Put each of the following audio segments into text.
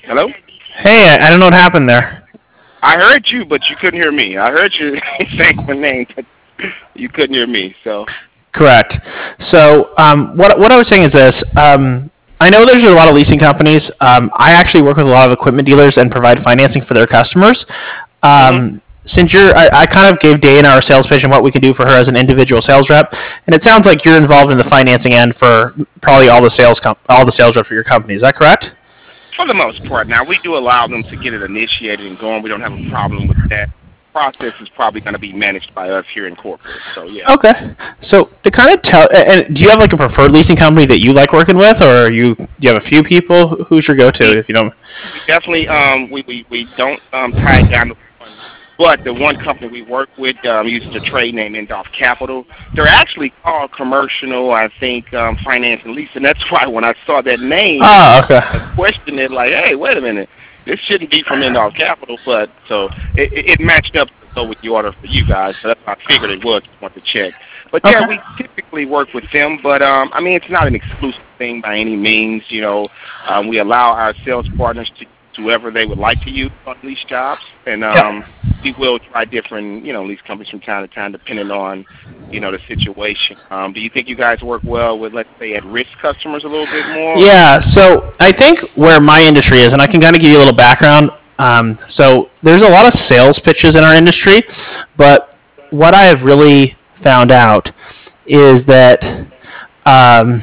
Hello? Hey, I don't know what happened there. I heard you, but you couldn't hear me. I heard you saying my name, but you couldn't hear me. So, Correct. So, what I was saying is this. I know there's a lot of leasing companies. I actually work with a lot of equipment dealers and provide financing for their customers. hmm Since I kind of gave Dana our sales pitch and what we can do for her as an individual sales rep, and it sounds like you're involved in the financing end for probably all the sales reps for your company. Is that correct? for the most part, now we do allow them to get it initiated and going. We don't have a problem with that. Process is probably going to be managed by us here in corporate. So, yeah. Okay. So to kind of tell, and do you have like a preferred leasing company that you like working with, or do you have a few people? Who's your go-to if you don't? We definitely we don't tie it down to one, but the one company we work with uses the trade name Endorf Capital. They're actually called Commercial, I think, Finance and Lease, and that's why when I saw that name, Oh, okay. I questioned it like, hey, wait a minute, this shouldn't be from Endorf Capital, but so it matched up to go with the order for you guys, so that's why I figured it was. Just want to check. But yeah, Okay. we typically work with them, but I mean, it's not an exclusive thing by any means. We allow our sales partners to whoever they would like to use on lease jobs, and Yeah. we will try different, lease companies from time to time, depending on, the situation. Do you think you guys work well with, let's say, at-risk customers a little bit more? Yeah. So I think where my industry is, and I can kind of give you a little background. So there's a lot of sales pitches in our industry, but what I have really found out is that um,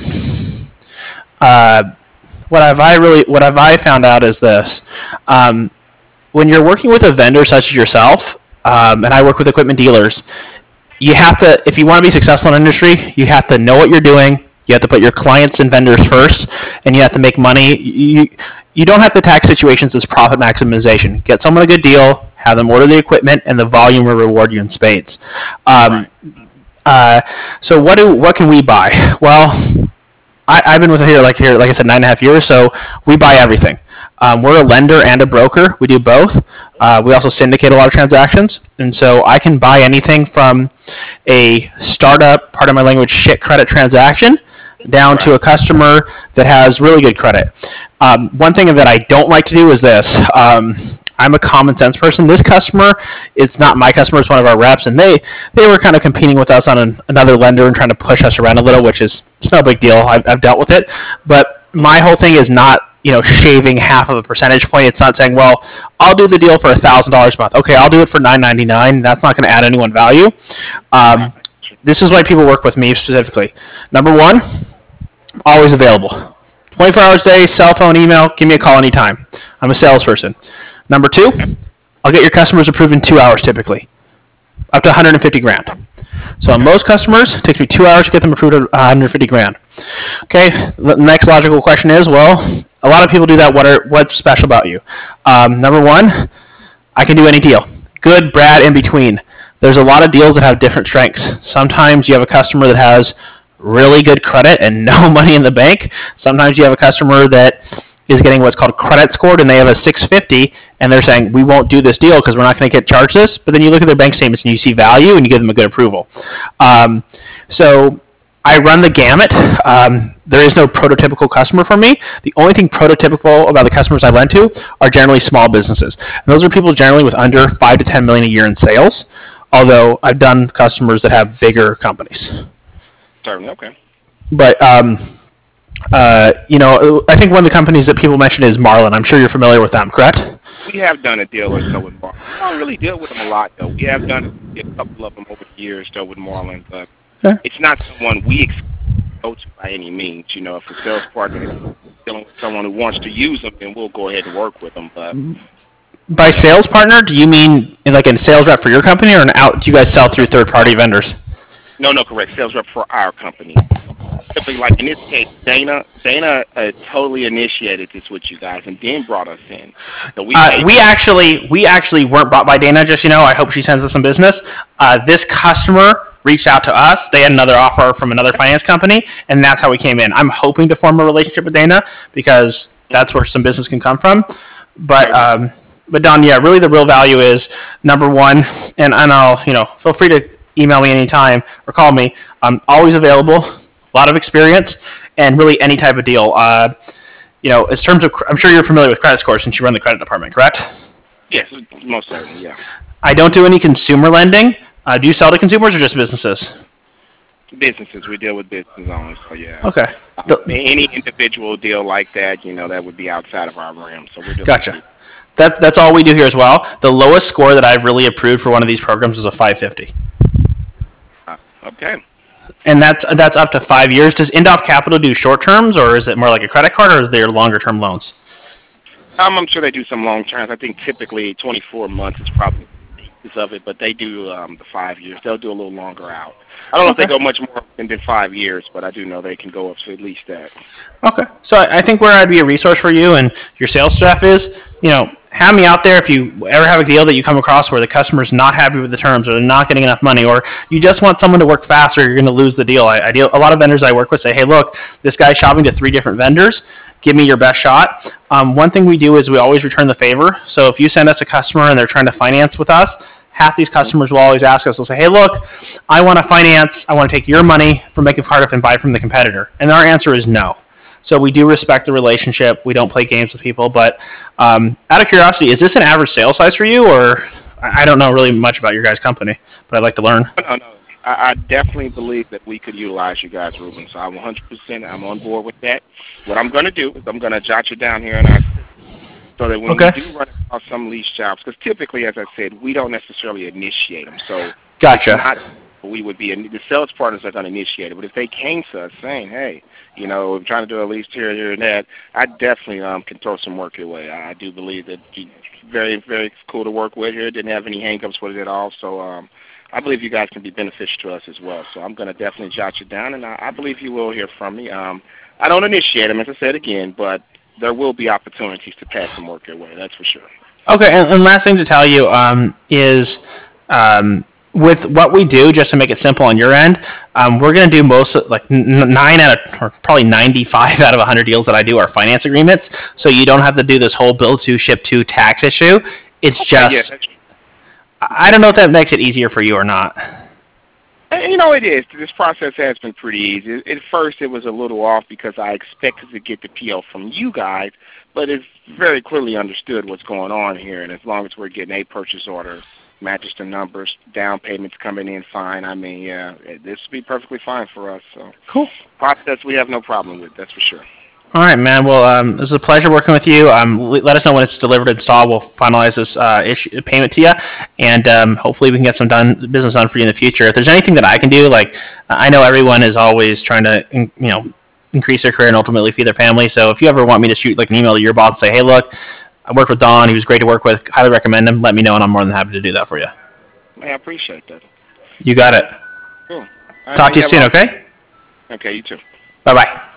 uh, what have I found out is this: um, when you're working with a vendor such as yourself, and I work with equipment dealers, you have to, if you want to be successful in industry, you have to know what you're doing. You have to put your clients and vendors first, and you have to make money. You don't have to attack situations as profit maximization. Get someone a good deal, have them order the equipment, and the volume will reward you in spades. Um, Right. uh, so what can we buy? Well, I've been with like I said, 9.5 years. So we buy everything. We're a lender and a broker. We do both. We also syndicate a lot of transactions, and so I can buy anything from a startup, part of my language, shit credit transaction, down to Right. a customer that has really good credit. One thing that I don't like to do is this. I'm a common sense person. This customer is not my customer; it's one of our reps, and they were kind of competing with us on another lender and trying to push us around a little, which is it's no big deal. I've dealt with it, but my whole thing is not shaving half of a percentage point. It's not saying, well, I'll do the deal for $1,000 a month. Okay, I'll do it for $9.99. That's not going to add anyone value. Right. Um, this is why people work with me specifically. Number one, always available. 24 hours a day, cell phone, email, give me a call anytime. I'm a salesperson. Number two, I'll get your customers approved in 2 hours typically, up to 150 grand. So on Okay. most customers, it takes me 2 hours to get them approved at 150 grand. Okay, the next logical question is, well, a lot of people do that. What's special about you? Number one, I can do any deal. Good, bad, in between. There's a lot of deals that have different strengths. Sometimes you have a customer that has really good credit and no money in the bank. Sometimes you have a customer that is getting what's called credit scored and they have a 650 and they're saying we won't do this deal because we're not going to get charged this. But then you look at their bank statements and you see value and you give them a good approval. Um, so I run the gamut. There is no prototypical customer for me. The only thing prototypical about the customers I lend to are generally small businesses. And those are people generally with under 5 to 10 million a year in sales. Although I've done customers that have bigger companies. Certainly. Okay. But I think one of the companies that people mention is Marlin. I'm sure you're familiar with them, correct? We have done a deal or so with Marlin. We don't really deal with them a lot, though. We have done a couple of them over the years, though, with Marlin, but Yeah. it's not someone we go to by any means. If a sales partner is dealing with someone who wants to use them, then we'll go ahead and work with them. But By sales partner, do you mean like a sales rep for your company, or do you guys sell through third-party vendors? no, correct. Sales rep for our company. Typically, like in this case, Dana totally initiated this with you guys, and then brought us in. So we paid. We actually weren't bought by Dana. Just I hope she sends us some business. This customer reached out to us. They had another offer from another finance company, and that's how we came in. I'm hoping to form a relationship with Dana because that's where some business can come from. But Don, yeah, really the real value is number one, and I'll feel free to email me anytime or call me. I'm always available. A lot of experience and really any type of deal. in terms of, I'm sure you're familiar with credit scores since you run the credit department, correct? Yes, most certainly, yeah. I don't do any consumer lending. Do you sell to consumers or just businesses? Businesses, we deal with business owners, so yeah. Okay. Any individual deal like that, that would be outside of our realm. So we're dealing Gotcha. with That's all we do here as well. The lowest score that I've really approved for one of these programs is a 550. Okay. And that's up to 5 years. Does Indoff Capital do short terms, or is it more like a credit card, or is there longer term loans? I'm sure they do some long terms. I think typically 24 months is probably the basis of it, but they do the 5 years. They'll do a little longer out. I don't know if they go much more than 5 years, but I do know they can go up to at least that. Okay. So I think where I'd be a resource for you and your sales staff is, have me out there if you ever have a deal that you come across where the customer's not happy with the terms or they're not getting enough money, or you just want someone to work faster, you're going to lose the deal. A lot of vendors I work with say, hey, look, this guy's shopping to 3 different vendors. Give me your best shot. One thing we do is we always return the favor. So if you send us a customer and they're trying to finance with us, half these customers will always ask us, they'll say, hey, look, I want to finance, I want to take your money from Bank of Cardiff and buy from the competitor. And our answer is no. So we do respect the relationship. We don't play games with people. But out of curiosity, is this an average sales size for you? Or I don't know really much about your guys' company, but I'd like to learn. No. I definitely believe that we could utilize you guys, Ruben. So I'm 100%. I'm on board with that. What I'm going to do is I'm going to jot you down here in our system so that when we do run across some lease jobs, because typically, as I said, we don't necessarily initiate them. So gotcha. We would be the sales partners are going to initiate it. But if they came to us saying, hey, we're trying to do a lease here and that, I definitely can throw some work your way. I do believe that you're very, very cool to work with here. Didn't have any hang-ups with it at all. So I believe you guys can be beneficial to us as well. So I'm going to definitely jot you down, and I believe you will hear from me. I don't initiate them, as I said again, but there will be opportunities to pass some work your way. That's for sure. Okay, and last thing to tell you is with what we do, just to make it simple on your end, we're going to do most, like 9 out of, or probably 95 out of 100 deals that I do are finance agreements, so you don't have to do this whole build to, ship to tax issue. It's just, I don't know if that makes it easier for you or not. It is. This process has been pretty easy. At first, it was a little off because I expected to get the PO from you guys, but it's very clearly understood what's going on here, and as long as we're getting a purchase order, matches the numbers, down payments coming in fine, this will be perfectly fine for us. So cool. Process we have no problem with, that's for sure. All right, man. Well, it was a pleasure working with you. Let us know when it's delivered and installed. We'll finalize this payment to you, and hopefully we can get some business done for you in the future. If there's anything that I can do, I know everyone is always trying to, increase their career and ultimately feed their family. So if you ever want me to shoot an email to your boss and say, hey, look, I worked with Don. He was great to work with. Highly recommend him. Let me know, and I'm more than happy to do that for you. I appreciate that. You got it. Cool. Talk to you soon, okay? Okay, you too. Bye-bye.